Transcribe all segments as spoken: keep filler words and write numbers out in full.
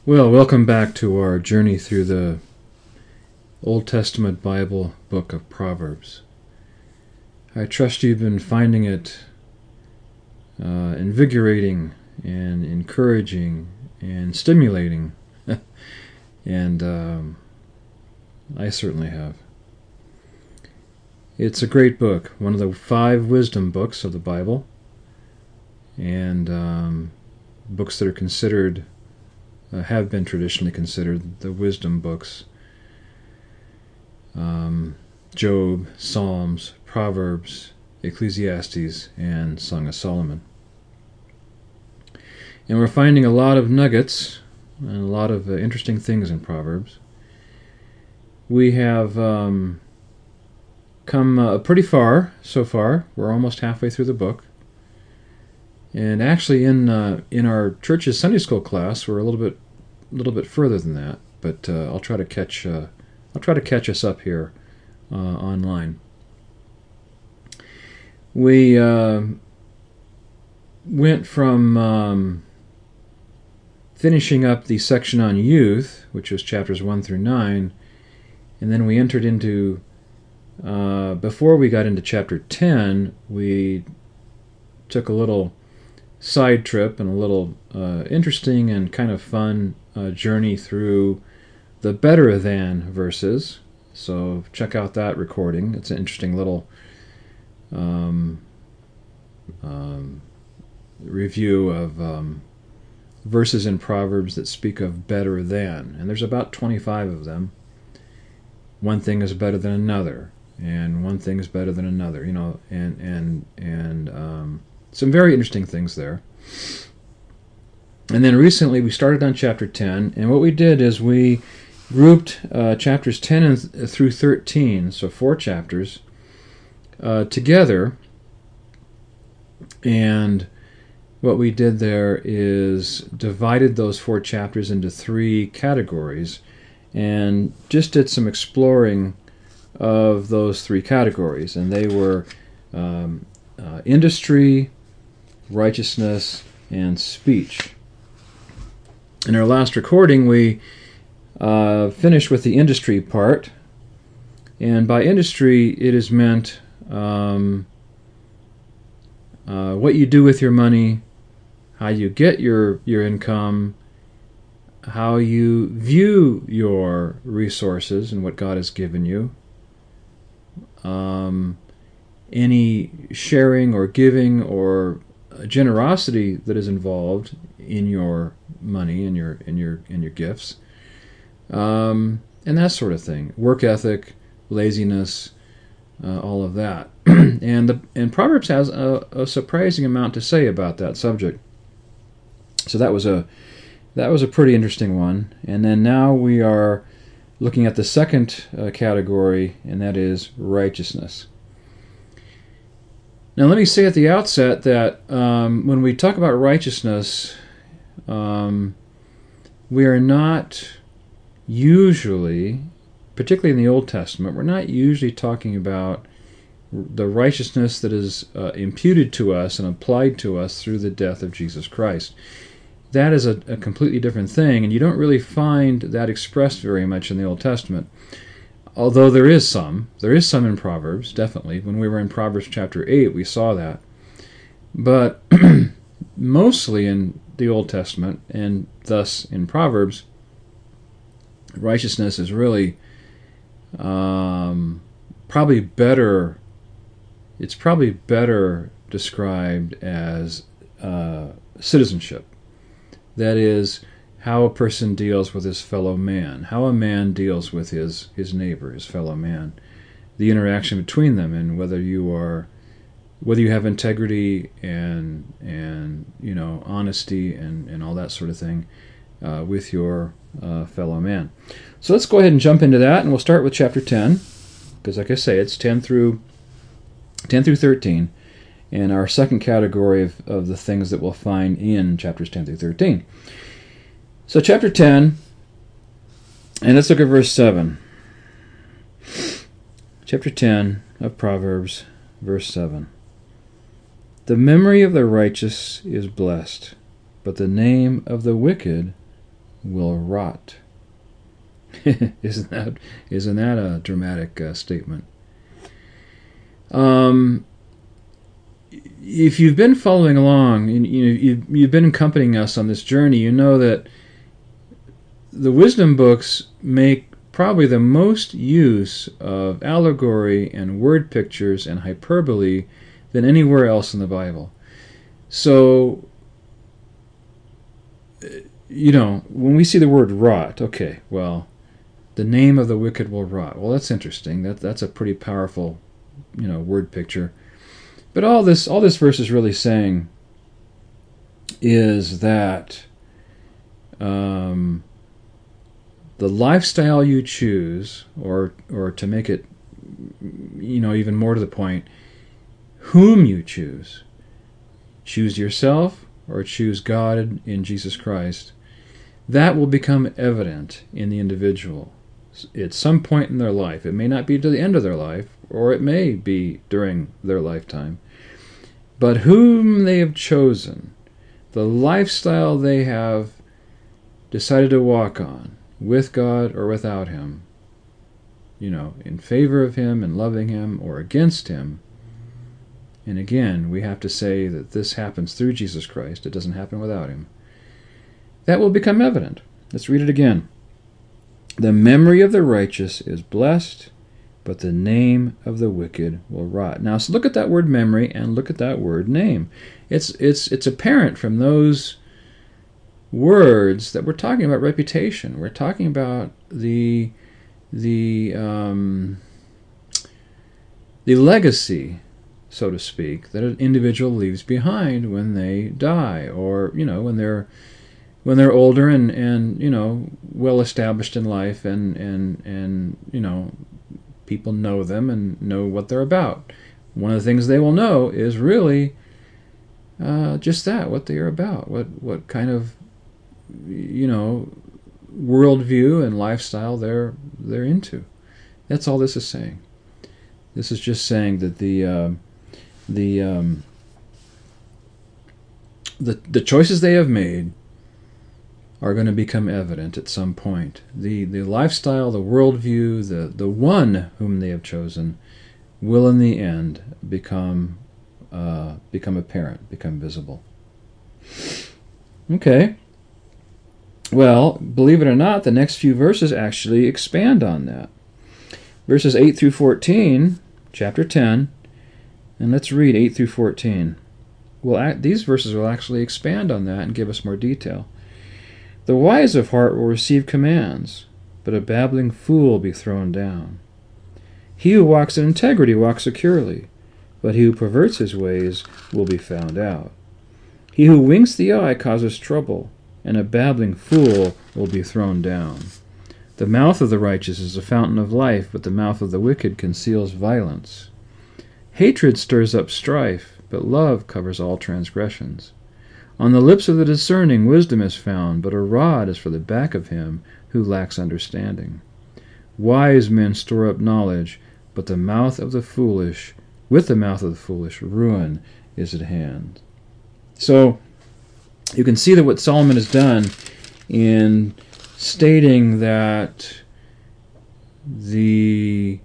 Well, welcome back to our journey through the Old Testament Bible book of Proverbs. I trust you've been finding it uh, invigorating and encouraging and stimulating, and um, I certainly have. It's a great book, one of the five wisdom books of the Bible, and um, books that are considered Uh, have been traditionally considered the wisdom books. Um, Job, Psalms, Proverbs, Ecclesiastes, and Song of Solomon. And we're finding a lot of nuggets and a lot of uh, interesting things in Proverbs. We have um, come uh, pretty far so far. We're almost halfway through the book. And actually, in uh, in our church's Sunday school class, we're a little bit, a little bit further than that. But uh, I'll try to catch, uh, I'll try to catch us up here uh, online. We uh, went from um, finishing up the section on youth, which was chapters one through nine, and then we entered into. Uh, before we got into chapter ten, we took a little side trip and a little uh, interesting and kind of fun uh, journey through the better than verses. So check out that recording. It's an interesting little um, um, review of um, verses in Proverbs that speak of better than. And there's about twenty-five of them. One thing is better than another, and one thing is better than another, you know, and, and, and, um, some very interesting things there. And then recently we started on chapter ten, and what we did is we grouped uh, chapters ten and th- through thirteen, so four chapters, uh, together. And what we did there is divided those four chapters into three categories and just did some exploring of those three categories. And they were um, uh, industry, righteousness, and speech. In our last recording, we uh, finished with the industry part, and by industry, it is meant um, uh, what you do with your money, how you get your, your income, how you view your resources and what God has given you, um, any sharing or giving or generosity that is involved in your money and your in your in your gifts, um, and that sort of thing. Work ethic, laziness, uh, all of that. and the and Proverbs has a, a surprising amount to say about that subject. So that was a that was a pretty interesting one. And then now we are looking at the second uh, category, and that is righteousness. Now, let me say at the outset that um, when we talk about righteousness, um, we are not usually, particularly in the Old Testament, we're not usually talking about the righteousness that is uh, imputed to us and applied to us through the death of Jesus Christ. That is a, a completely different thing, and you don't really find that expressed very much in the Old Testament. Although there is some. There is some in Proverbs, definitely. When we were in Proverbs chapter eight, we saw that. But mostly in the Old Testament, and thus in Proverbs, righteousness is really um, probably better, it's probably better described as uh, citizenship. That is, how a person deals with his fellow man, how a man deals with his, his neighbor, his fellow man, the interaction between them, and whether you are, whether you have integrity and and you know honesty and, and all that sort of thing uh, with your uh, fellow man. So let's go ahead and jump into that, and we'll start with chapter ten, because like I say, it's ten through ten through thirteen, and our second category of, of the things that we'll find in chapters ten through thirteen. So chapter ten, and let's look at verse seven. Chapter ten of Proverbs, verse seven. The memory of the righteous is blessed, but the name of the wicked will rot. isn't that isn't that a dramatic uh, statement? Um, if you've been following along, and you know, you've, you've been accompanying us on this journey, you know that the wisdom books make probably the most use of allegory and word pictures and hyperbole than anywhere else in the Bible. So, you know, when we see the word rot, okay, well, the name of the wicked will rot. Well, that's interesting. That that's a pretty powerful, you know, word picture. But all this all this verse is really saying is that um, the lifestyle you choose, or or to make it, you know, even more to the point, whom you choose, choose yourself or choose God in Jesus Christ, that will become evident in the individual at some point in their life. It may not be to the end of their life, or it may be during their lifetime. But whom they have chosen, the lifestyle they have decided to walk on, with God or without Him, you know, in favor of Him and loving Him or against Him. And again, we have to say that this happens through Jesus Christ. It doesn't happen without Him. That will become evident. Let's read it again. The memory of the righteous is blessed, but the name of the wicked will rot. Now, so look at that word memory and look at that word name. It's it's it's apparent from those words that we're talking about reputation. We're talking about the the um, the legacy, so to speak, that an individual leaves behind when they die, or you know when they're when they're older and, and you know well established in life, and and and you know people know them and know what they're about. One of the things they will know is really uh, just that, what they are about, what what kind of you know worldview and lifestyle they're they're into. That's all this is saying. This is just saying that the uh, the um, the the choices they have made are going to become evident at some point. The the lifestyle, the worldview, the, the one whom they have chosen will in the end become uh, become apparent, become visible. Okay. Well, believe it or not, the next few verses actually expand on that. Verses eight through fourteen, chapter ten, and let's read eight through fourteen. Well, these verses will actually expand on that and give us more detail. The wise of heart will receive commands, but a babbling fool will be thrown down. He who walks in integrity walks securely, but he who perverts his ways will be found out. He who winks the eye causes trouble, and a babbling fool will be thrown down. The mouth of the righteous is a fountain of life, but the mouth of the wicked conceals violence. Hatred stirs up strife, but love covers all transgressions. On the lips of the discerning wisdom is found, but a rod is for the back of him who lacks understanding. Wise men store up knowledge, but the mouth of the foolish, with the mouth of the foolish, ruin is at hand. So, you can see that what Solomon has done in stating that the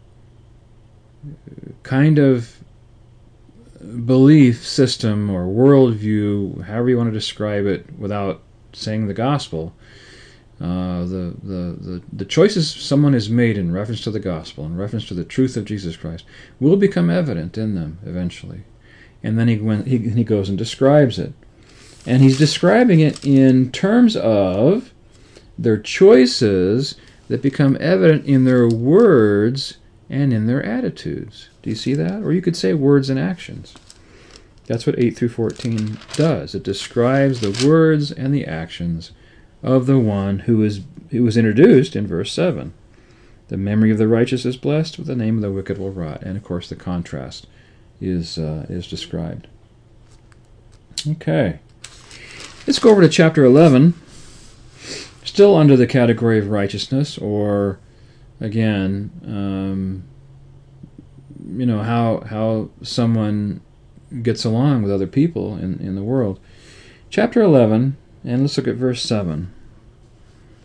kind of belief system or worldview, however you want to describe it without saying the gospel, uh, the, the, the, the choices someone has made in reference to the gospel, in reference to the truth of Jesus Christ, will become evident in them eventually. And then he, when, he, he goes and describes it. And he's describing it in terms of their choices that become evident in their words and in their attitudes. Do you see that? Or you could say words and actions. That's what eight through fourteen does. It describes the words and the actions of the one who is who was introduced in verse seven. The memory of the righteous is blessed, but the name of the wicked will rot. And of course the contrast is uh, is described. Okay. Let's go over to chapter eleven. Still under the category of righteousness, or again, um, you know, how how someone gets along with other people in, in the world. Chapter eleven, and let's look at verse seven.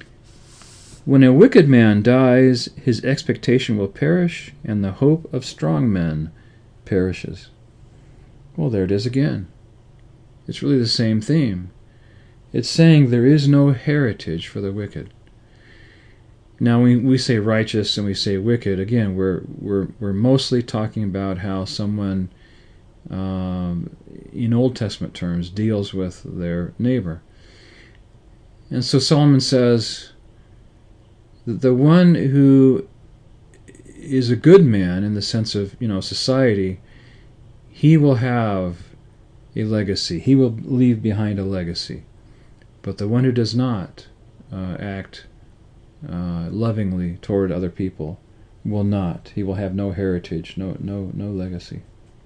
When a wicked man dies, his expectation will perish, and the hope of strong men perishes. Well, there it is again. It's really the same theme. It's saying there is no heritage for the wicked. Now, we we say righteous and we say wicked. Again, we're we're we're mostly talking about how someone, um, in Old Testament terms, deals with their neighbor. And so Solomon says that the one who is a good man in the sense of, you know, society, he will have a legacy. He will leave behind a legacy. But the one who does not uh, act uh, lovingly toward other people will not. He will have no heritage, no no no legacy.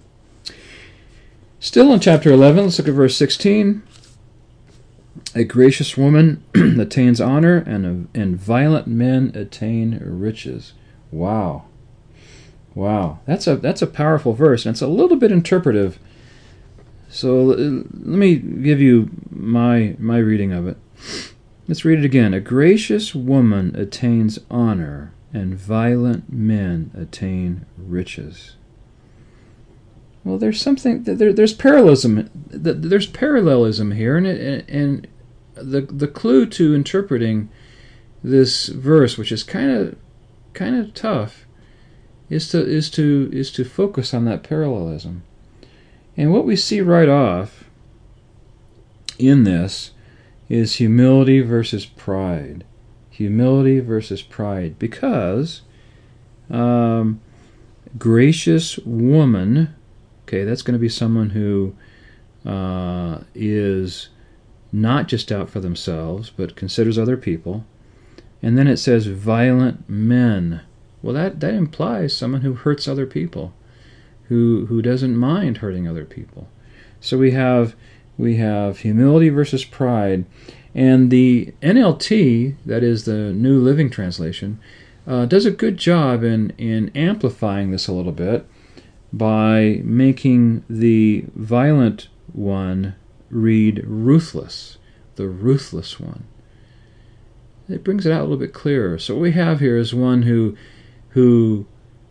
Still in chapter eleven, let's look at verse sixteen. A gracious woman attains honor, and and violent men attain riches. Wow, wow, that's a that's a powerful verse, and it's a little bit interpretive. So let me give you my my reading of it. Let's read it again. A gracious woman attains honor, and violent men attain riches. Well, there's something there. There's parallelism. There's parallelism here, and it, and the the clue to interpreting this verse, which is kind of kind of tough, is to is to is to focus on that parallelism. And what we see right off in this is humility versus pride. Humility versus pride, because um, gracious woman. Okay, that's going to be someone who uh, is not just out for themselves, but considers other people. And then it says violent men. Well, that, that implies someone who hurts other people, who who doesn't mind hurting other people. So we have we have humility versus pride, and the N L T, that is the New Living Translation, uh, does a good job in in amplifying this a little bit, by making the violent one read ruthless, the ruthless one. It brings it out a little bit clearer. So what we have here is one who who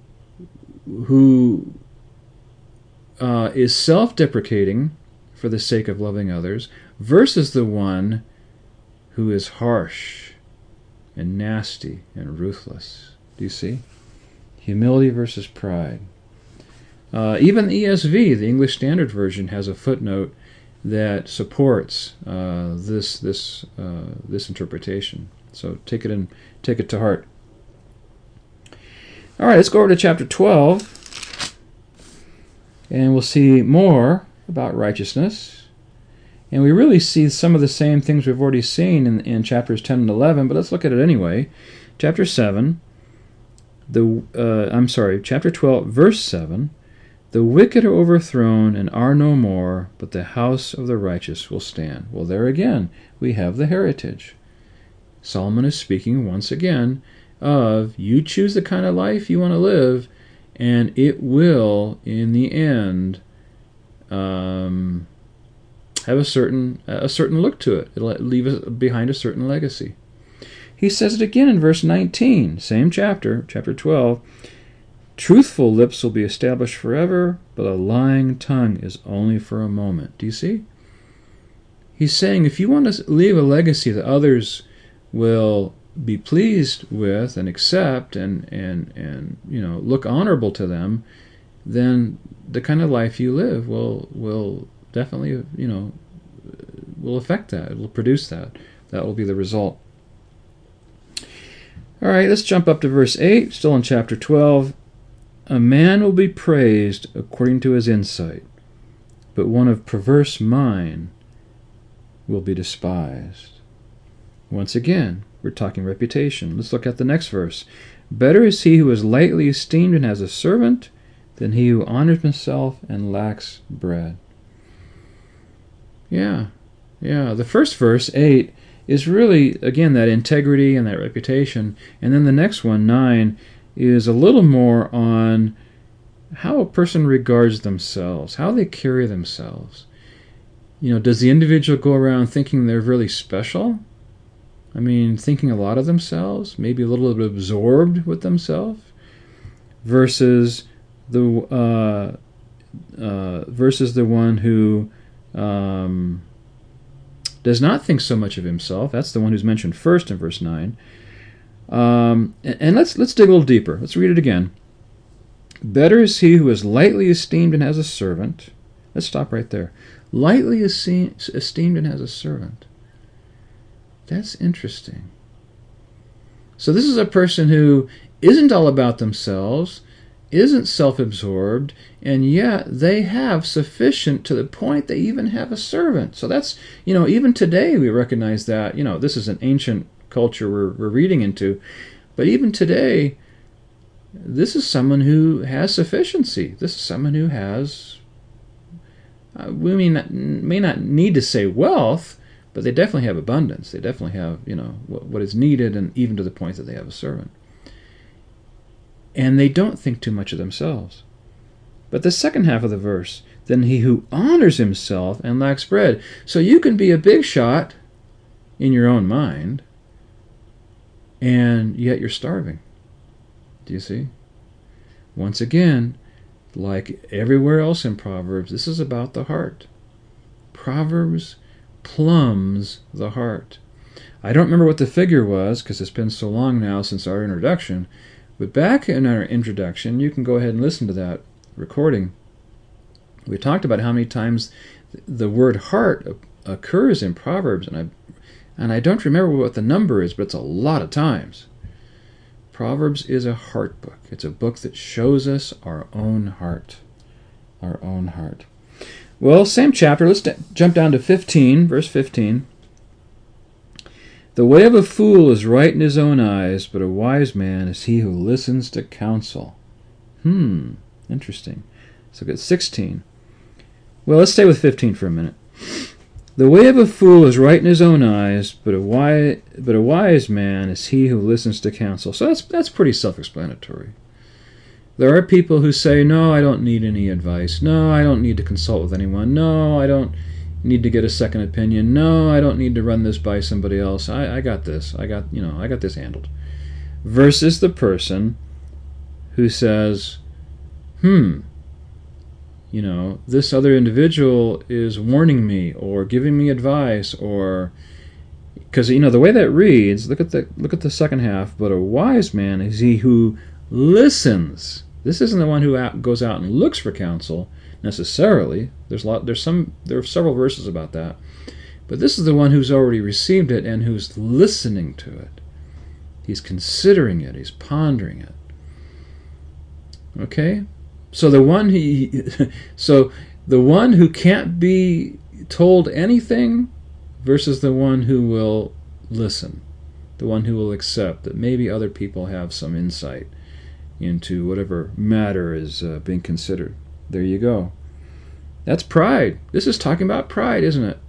who uh, is self-deprecating for the sake of loving others, versus the one who is harsh and nasty and ruthless. Do you see? Humility versus pride. Uh, even the E S V, the English Standard Version, has a footnote that supports uh, this this uh, this interpretation. So take it and take it to heart. All right, let's go over to chapter twelve, and we'll see more about righteousness. And we really see some of the same things we've already seen in, in chapters ten and eleven, but let's look at it anyway. Chapter seven, the uh, I'm sorry, chapter twelve, verse seven. The wicked are overthrown and are no more, but the house of the righteous will stand. Well, there again, we have the heritage. Solomon is speaking once again of, you choose the kind of life you want to live, and it will, in the end, um, have a certain a certain look to it. It'll leave behind a certain legacy. He says it again in verse nineteen, same chapter, chapter twelve. Truthful lips will be established forever, but a lying tongue is only for a moment. Do you see? He's saying if you want to leave a legacy that others will be pleased with and accept and, and, and you know, look honorable to them, then the kind of life you live will will definitely, you know, will affect that. It will produce that. That will be the result. All right, let's jump up to verse eight, still in chapter twelve. A man will be praised according to his insight, but one of perverse mind will be despised. Once again, we're talking reputation. Let's look at the next verse. Better is he who is lightly esteemed and has a servant than he who honors himself and lacks bread. Yeah, yeah. The first verse, eight, is really, again, that integrity and that reputation. And then the next one, nine, is a little more on how a person regards themselves, how they carry themselves. You know, does the individual go around thinking they're really special? I mean, thinking a lot of themselves, maybe a little bit absorbed with themselves, versus the uh, uh, versus the one who um, does not think so much of himself. That's the one who's mentioned first in verse nine. Um, and, and let's let's dig a little deeper. Let's read it again. Better is he who is lightly esteemed and has a servant. Let's stop right there. Lightly esteemed and has a servant. That's interesting. So this is a person who isn't all about themselves, isn't self-absorbed, and yet they have sufficient to the point they even have a servant. So that's, you know, even today we recognize that, you know, this is an ancient culture we're, we're reading into, but even today, this is someone who has sufficiency. This is someone who has, uh, we may not, may not need to say wealth, but they definitely have abundance. They definitely have, you know, what, what is needed, and even to the point that they have a servant. And they don't think too much of themselves. But the second half of the verse, then he who honors himself and lacks bread. So you can be a big shot in your own mind, and yet you're starving. Do you see? Once again, like everywhere else in Proverbs, this is about the heart. Proverbs plumbs the heart. I don't remember what the figure was, because it's been so long now since our introduction, but back in our introduction, you can go ahead and listen to that recording. We talked about how many times the word heart occurs in Proverbs, and I and I don't remember what the number is, but it's a lot of times. Proverbs is a heart book. It's a book that shows us our own heart. Our own heart. Well, same chapter. Let's d- jump down to fifteen, verse fifteen. The way of a fool is right in his own eyes, but a wise man is he who listens to counsel. Hmm, interesting. So get sixteen. Well, let's stay with fifteen for a minute. The way of a fool is right in his own eyes, but a wise, but a wise man is he who listens to counsel. So that's that's pretty self-explanatory. There are people who say, no, I don't need any advice. No, I don't need to consult with anyone. No, I don't need to get a second opinion. No, I don't need to run this by somebody else. I, I got this. I got, you know, I got this handled. Versus the person who says, hmm, you know, this other individual is warning me or giving me advice, or because, you know, the way that reads, look at the look at the second half. But a wise man is he who listens. This isn't the one who out, goes out and looks for counsel necessarily. There's a lot. There's some. There are several verses about that. But this is the one who's already received it and who's listening to it. He's considering it. He's pondering it. Okay. So the one he, so the one who can't be told anything, versus the one who will listen, the one who will accept that maybe other people have some insight into whatever matter is uh, being considered. There you go. That's pride. This is talking about pride, isn't it?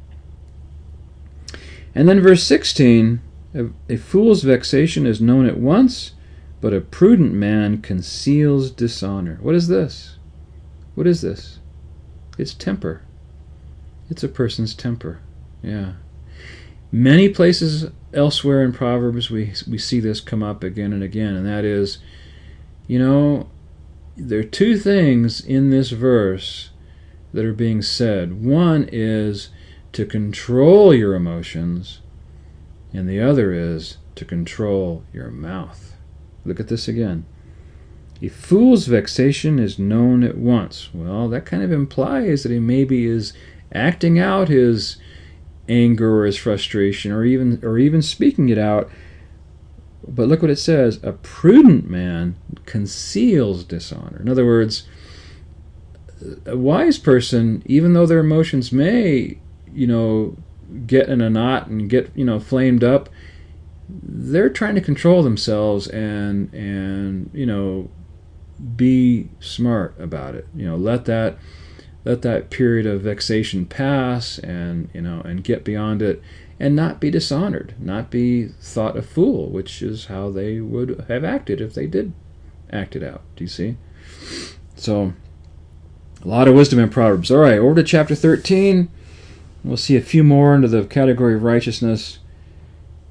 And then verse sixteen, a, a fool's vexation is known at once, but a prudent man conceals dishonor. What is this? What is this? It's temper. It's a person's temper. Yeah. Many places elsewhere in Proverbs we we see this come up again and again, and that is, you know, there are two things in this verse that are being said. One is to control your emotions, and the other is to control your mouth. Look at this again. A fool's vexation is known at once. Well, that kind of implies that he maybe is acting out his anger or his frustration, or even or even speaking it out. But look what it says. A prudent man conceals dishonor. In other words, a wise person, even though their emotions may, you know, get in a knot and get, you know, flamed up, they're trying to control themselves and and you know, be smart about it. You know, let that let that period of vexation pass, and you know, and get beyond it, and not be dishonored, not be thought a fool, which is how they would have acted if they did act it out. Do you see? So, a lot of wisdom in Proverbs. All right, over to chapter thirteen. We'll see a few more under the category of righteousness.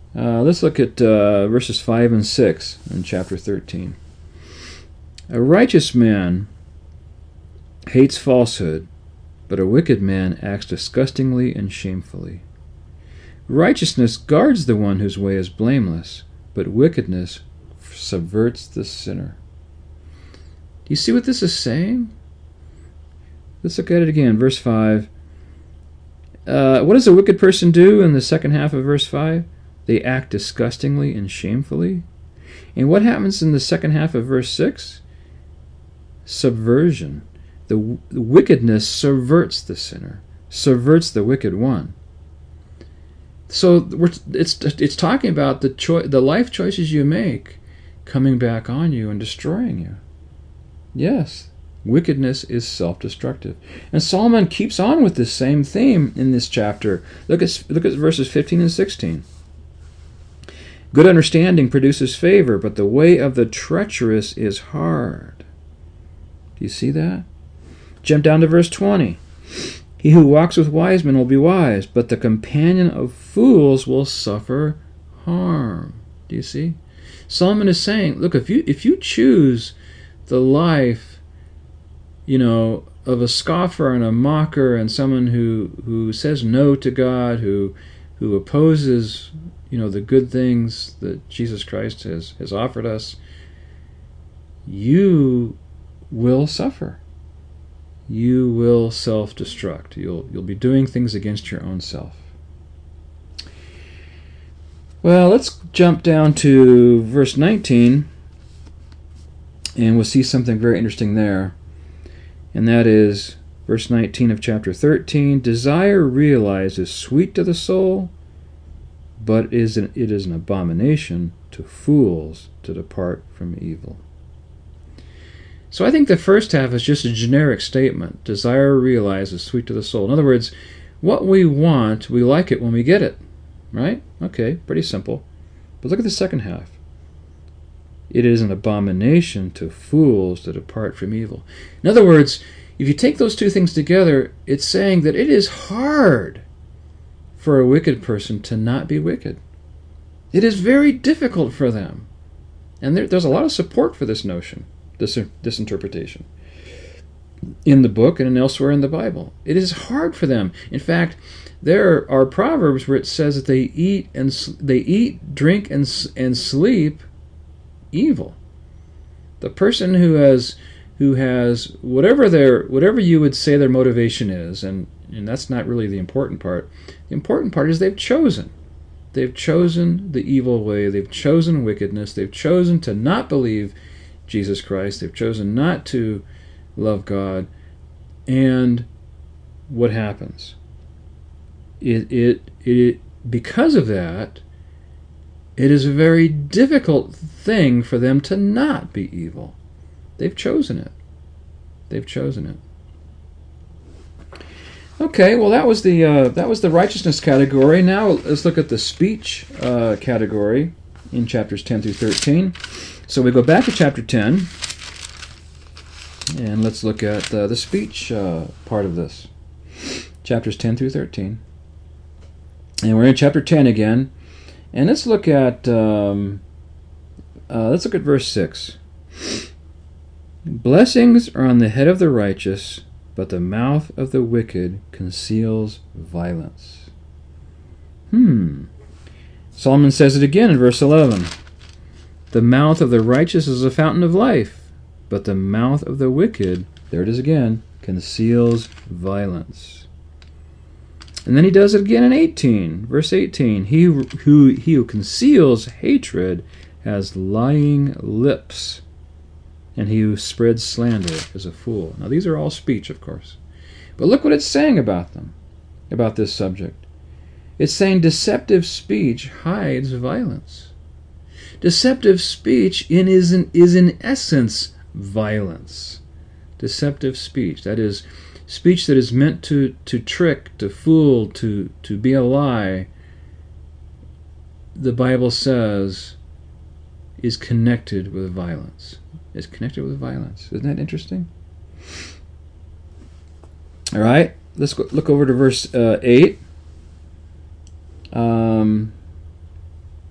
Uh, let's look at uh, verses five and six in chapter thirteen. A righteous man hates falsehood, but a wicked man acts disgustingly and shamefully. Righteousness guards the one whose way is blameless, but wickedness subverts the sinner. Do you see what this is saying? Let's look at it again. Verse five. Uh, what does a wicked person do in the second half of verse five? They act disgustingly and shamefully. And what happens in the second half of verse six? Subversion. The, w- the wickedness subverts the sinner, subverts the wicked one. So we're, it's it's talking about the choi- the life choices you make coming back on you and destroying you. Yes, wickedness is self-destructive. And Solomon keeps on with this same theme in this chapter. Look at look at verses fifteen and sixteen. Good understanding produces favor, but the way of the treacherous is hard. Do you see that? Jump down to verse twenty. He who walks with wise men will be wise, but the companion of fools will suffer harm. Do you see? Solomon is saying, look, if you if you choose the life, you know, of a scoffer and a mocker and someone who, who says no to God, who who opposes, you know, the good things that Jesus Christ has, has offered us, you will suffer. You will self-destruct. You'll you'll be doing things against your own self. Well, let's jump down to verse nineteen, and we'll see something very interesting there. And that is verse nineteen of chapter thirteen. Desire realized is sweet to the soul, but it is an, it is an abomination to fools to depart from evil. So I think the first half is just a generic statement. Desire realized is sweet to the soul. In other words, what we want, we like it when we get it. Right? Okay, pretty simple. But look at the second half. It is an abomination to fools to depart from evil. In other words, if you take those two things together, it's saying that it is hard for a wicked person to not be wicked. It is very difficult for them. And there, there's a lot of support for this notion, this, this interpretation, in the book and elsewhere in the Bible. It is hard for them. In fact, there are proverbs where it says that they eat and they eat, drink, and and sleep evil. The person who has who has whatever their whatever you would say their motivation is, and and that's not really the important part. The important part is they've chosen. They've chosen the evil way. They've chosen wickedness. They've chosen to not believe Jesus Christ. They've chosen not to love God. And what happens? It, it, it, because of that, it is a very difficult thing for them to not be evil. They've chosen it. They've chosen it. Okay, well that was the uh, that was the righteousness category. Now let's look at the speech uh, category in chapters ten through thirteen. So we go back to chapter ten, and let's look at uh, the speech uh, part of this. Chapters ten through thirteen. And we're in chapter ten again, and let's look at um, uh, let's look at verse six. Blessings are on the head of the righteous, but the mouth of the wicked conceals violence. Hmm. Solomon says it again in verse eleven. The mouth of the righteous is a fountain of life, but the mouth of the wicked, there it is again, conceals violence. And then he does it again in eighteen, verse eighteen. He who, he who conceals hatred has lying lips, and he who spreads slander is a fool. Now these are all speech, of course. But look what it's saying about them, about this subject. It's saying deceptive speech hides violence. Deceptive speech in is, in, is in essence violence. Deceptive speech, that is, speech that is meant to, to trick, to fool, to, to be a lie, the Bible says is connected with violence. Is connected with violence. Isn't that interesting? All right, let's go, look over to verse uh, eight. Um,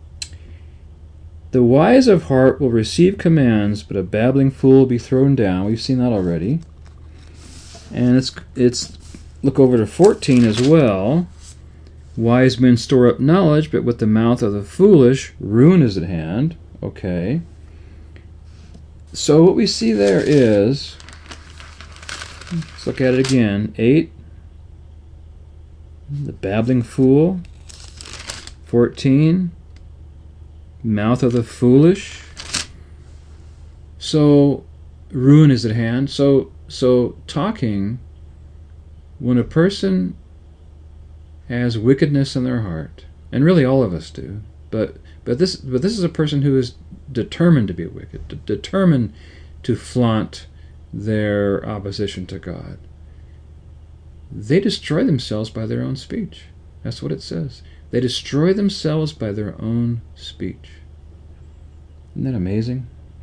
The wise of heart will receive commands, but a babbling fool will be thrown down. We've seen that already. And it's it's look over to fourteen as well. Wise men store up knowledge, but with the mouth of the foolish, ruin is at hand. Okay. So what we see there is, let's look at it again. Eight, the babbling fool. Fourteen, mouth of the foolish. So ruin is at hand. So so talking, when a person has wickedness in their heart, and really all of us do, but but this but this is a person who is determined to be wicked, de- determined to flaunt their opposition to God. They destroy themselves by their own speech. That's what it says. They destroy themselves by their own speech. Isn't that amazing?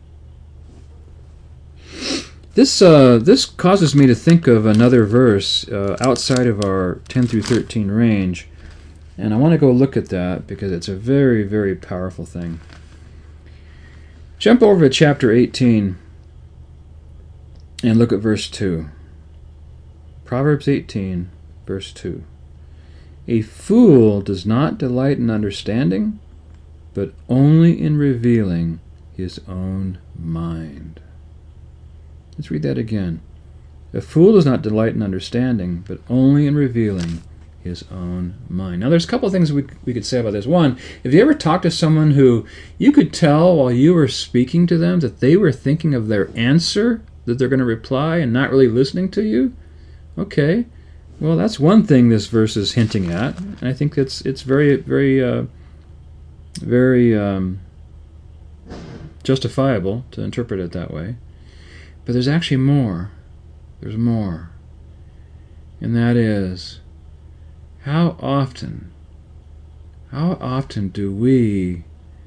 This uh, this causes me to think of another verse uh, outside of our ten through thirteen range, and I want to go look at that because it's a very, very powerful thing. Jump over to chapter eighteen and look at verse two. Proverbs eighteen, verse two. A fool does not delight in understanding, but only in revealing his own mind. Let's read that again. A fool does not delight in understanding, but only in revealing his own mind. Now, there's a couple of things we, we could say about this. One, have you ever talked to someone who you could tell while you were speaking to them that they were thinking of their answer, that they're going to reply, and not really listening to you? Okay. Well, that's one thing this verse is hinting at, and I think it's it's very, very, uh, very um, justifiable to interpret it that way. But there's actually more. There's more. And that is, how often, how often do we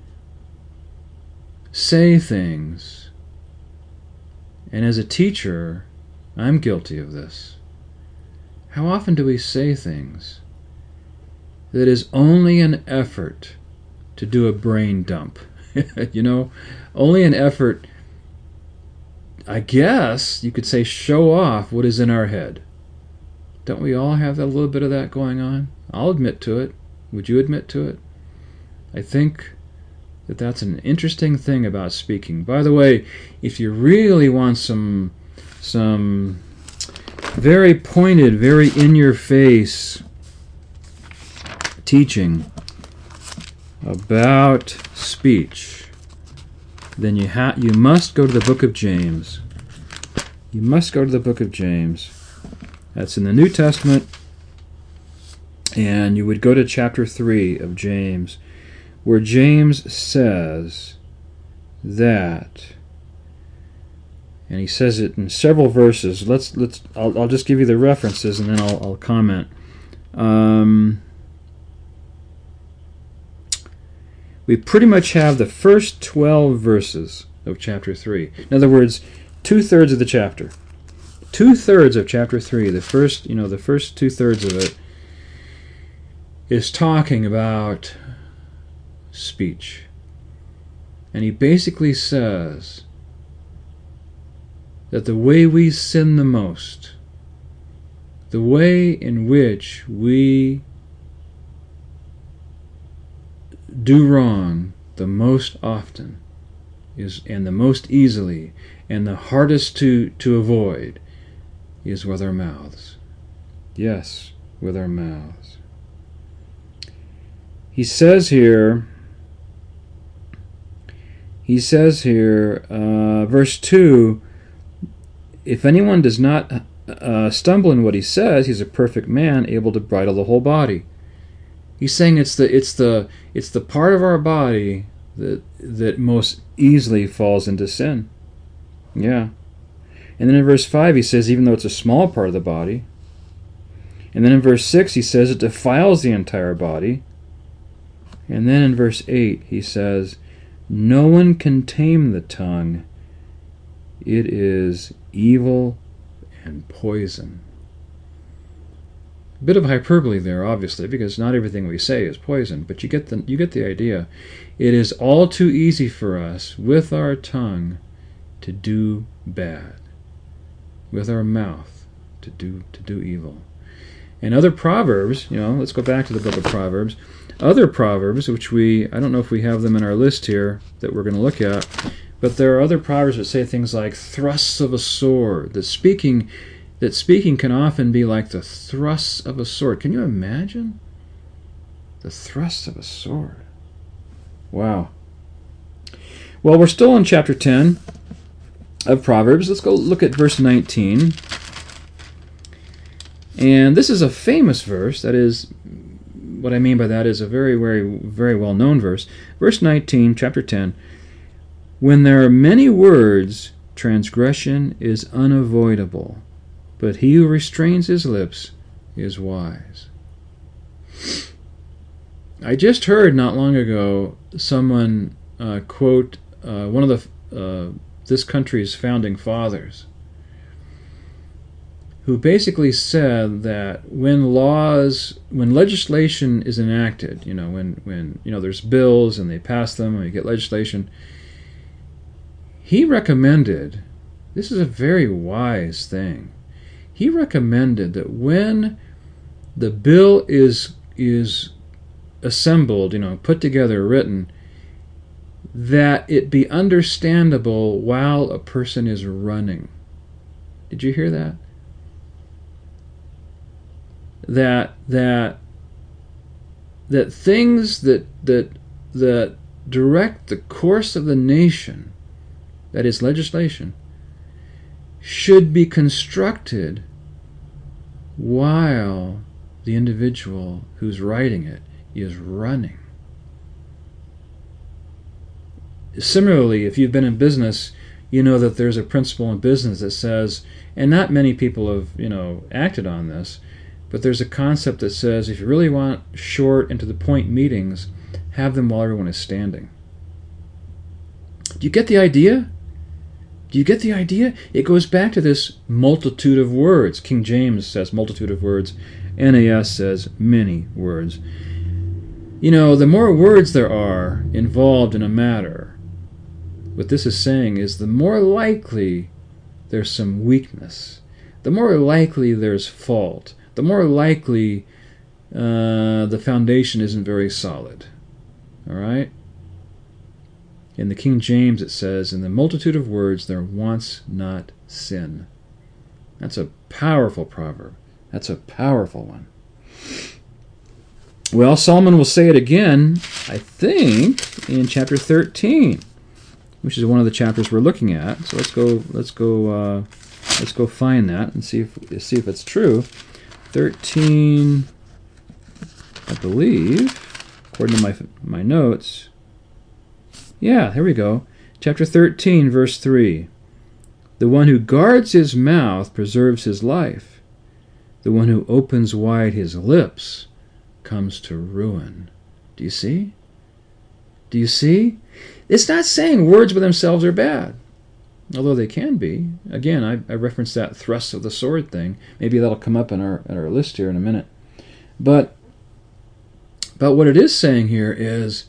say things, and as a teacher, I'm guilty of this. How often do we say things that is only an effort to do a brain dump? You know, only an effort, I guess you could say, show off what is in our head. Don't we all have a little bit of that going on? I'll admit to it. Would you admit to it? I think that that's an interesting thing about speaking. By the way, if you really want some some very pointed, very in-your-face teaching about speech, then you ha- you must go to the book of James. You must go to the book of James. That's in the New Testament, and you would go to chapter three of James, where James says that, and he says it in several verses. Let's let's. I'll, I'll just give you the references, and then I'll, I'll comment. Um, we pretty much have the first twelve verses of chapter three. In other words, two-thirds of the chapter. Two-thirds of chapter three, the first, you know, the first two-thirds of it is talking about speech. And he basically says that the way we sin the most, the way in which we do wrong the most often is, and the most easily, and the hardest to, to avoid, is with our mouths. Yes, with our mouths. He says here, he says here, uh, verse two, if anyone does not uh, stumble in what he says, he's a perfect man, able to bridle the whole body. He's saying it's the it's the it's the part of our body that that most easily falls into sin. Yeah. And then in verse five he says, even though it's a small part of the body. And then in verse six he says it defiles the entire body. And then in verse eight he says, no one can tame the tongue. It is evil and poison. A bit of hyperbole there, obviously, because not everything we say is poison, but you get the you get the idea. It is all too easy for us with our tongue to do bad, with our mouth to do to do evil. And other proverbs, you know, let's go back to the book of Proverbs. Other proverbs, which we I don't know if we have them in our list here that we're going to look at, but there are other proverbs that say things like thrusts of a sword. That speaking that speaking can often be like the thrusts of a sword. Can you imagine? The thrusts of a sword. Wow. Well, we're still in chapter ten of Proverbs. Let's go look at verse nineteen. And this is a famous verse. That is, what I mean by that is a very, very, very well-known verse. Verse nineteen, chapter ten. When there are many words, transgression is unavoidable, but he who restrains his lips is wise. I just heard not long ago someone uh, quote uh, one of the uh, this country's founding fathers, who basically said that when laws, when legislation is enacted, you know, when when you know there's bills and they pass them and you get legislation, he recommended, this is a very wise thing, he recommended that when the bill is is assembled, you know, put together, written, that it be understandable while a person is running. Did you hear that? That that that things that that that direct the course of the nation, that is legislation, should be constructed while the individual who's writing it is running. Similarly, if you've been in business, you know that there's a principle in business that says, and not many people have, you know, acted on this, but there's a concept that says if you really want short and to the point meetings, have them while everyone is standing. Do you get the idea? Do you get the idea? It goes back to this multitude of words. King James says multitude of words. N A S says many words. You know, the more words there are involved in a matter, what this is saying is the more likely there's some weakness, the more likely there's fault, the more likely uh, the foundation isn't very solid. All right? In the King James it says, in the multitude of words there wants not sin. That's a powerful proverb. That's a powerful one. Well, Solomon will say it again, I think, in chapter thirteen, which is one of the chapters we're looking at. So let's go, let's go, uh, let's go find that and see if see if it's true. Thirteen, I believe, according to my my notes. Yeah, here we go. Chapter thirteen, verse three. The one who guards his mouth preserves his life. The one who opens wide his lips comes to ruin. Do you see? Do you see? It's not saying words by themselves are bad, although they can be. Again, I, I referenced that thrust of the sword thing. Maybe that'll come up in our in our list here in a minute. But but what it is saying here is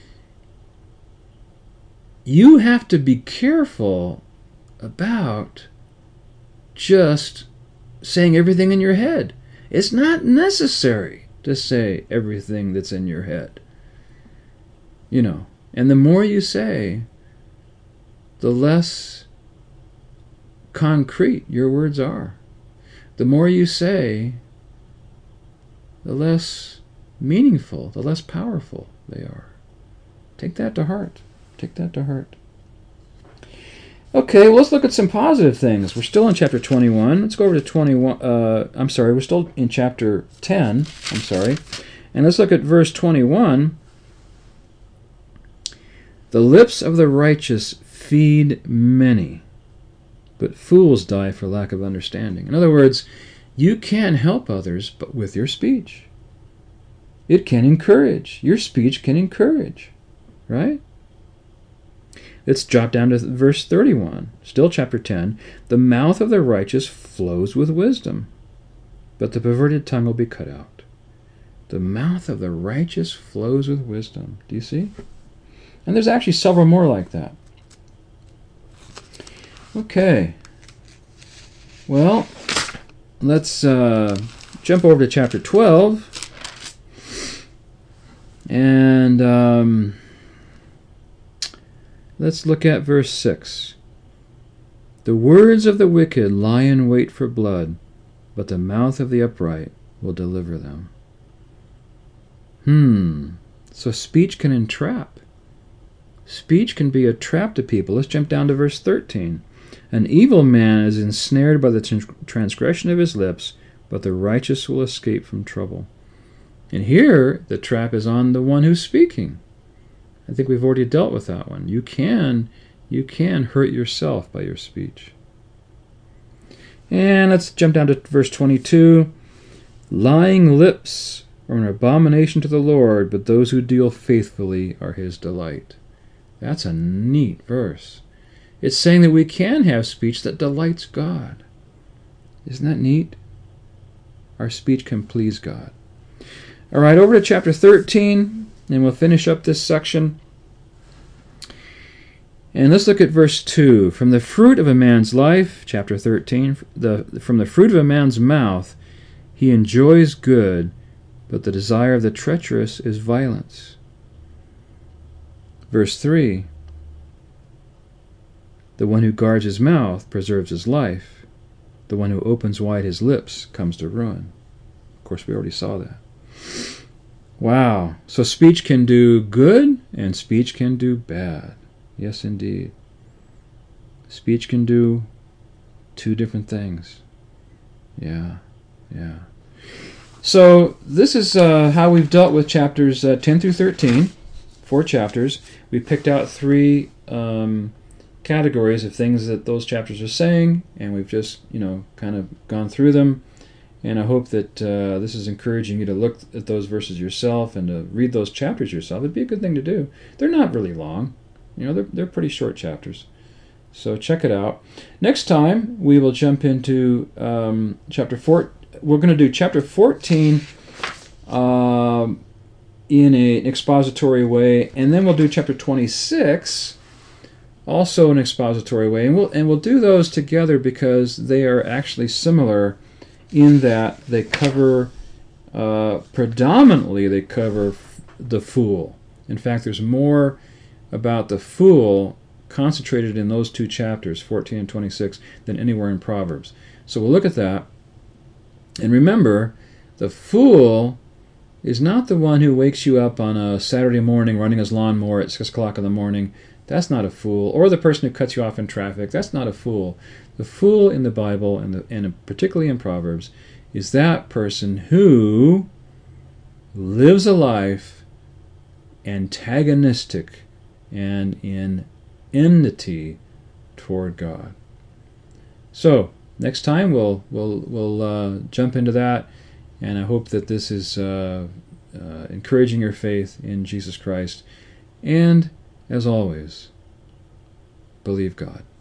you have to be careful about just saying everything in your head. It's not necessary to say everything that's in your head. You know, and the more you say, the less concrete your words are. The more you say, the less meaningful, the less powerful they are. Take that to heart. Take that to heart. Okay, well, let's look at some positive things. We're still in chapter twenty-one. Let's go over to twenty-one. Uh, I'm sorry, we're still in chapter ten. I'm sorry. And let's look at verse twenty-one. The lips of the righteous feed many, but fools die for lack of understanding. In other words, you can help others, but with your speech. It can encourage. Your speech can encourage, right? Let's drop down to verse thirty-one. Still chapter ten. The mouth of the righteous flows with wisdom, but the perverted tongue will be cut out. The mouth of the righteous flows with wisdom. Do you see? And there's actually several more like that. Okay. Well, let's uh, jump over to chapter twelve. And um, let's look at verse six. The words of the wicked lie in wait for blood, but the mouth of the upright will deliver them. Hmm. So speech can entrap. Speech can be a trap to people. Let's jump down to verse thirteen. An evil man is ensnared by the transgression of his lips, but the righteous will escape from trouble. And here, the trap is on the one who's speaking. I think we've already dealt with that one. You can, you can hurt yourself by your speech. And let's jump down to verse twenty-two. Lying lips are an abomination to the Lord, but those who deal faithfully are his delight. That's a neat verse. It's saying that we can have speech that delights God. Isn't that neat? Our speech can please God. All right, over to chapter thirteen, and we'll finish up this section. And let's look at verse two. From the fruit of a man's life, chapter thirteen, the, from the fruit of a man's mouth, he enjoys good, but the desire of the treacherous is violence. Verse three. The one who guards his mouth preserves his life. The one who opens wide his lips comes to ruin. Of course, we already saw that. Wow. So speech can do good and speech can do bad. Yes, indeed. Speech can do two different things. Yeah, yeah. So this is uh, how we've dealt with chapters uh, ten through thirteen, four chapters. We picked out three um, categories of things that those chapters are saying, and we've just, you know, kind of gone through them. And I hope that uh, this is encouraging you to look at those verses yourself and to read those chapters yourself. It'd be a good thing to do. They're not really long. You know, they're, they're pretty short chapters. So check it out. Next time, we will jump into um, chapter four. We're going to do chapter fourteen um, in a, an expository way, and then we'll do chapter twenty-six also in an expository way. And we'll, and we'll do those together because they are actually similar in that they cover, uh, predominantly they cover f- the fool. In fact, there's more about the fool concentrated in those two chapters, fourteen and twenty-six, than anywhere in Proverbs. So we'll look at that. And remember, the fool is not the one who wakes you up on a Saturday morning running his lawnmower at six o'clock in the morning. That's not a fool. Or the person who cuts you off in traffic. That's not a fool. The fool in the Bible, and, the, and particularly in Proverbs, is that person who lives a life antagonistic and in enmity toward God. So, next time we'll we'll we'll uh, jump into that, and I hope that this is uh, uh, encouraging your faith in Jesus Christ. And as always, believe God.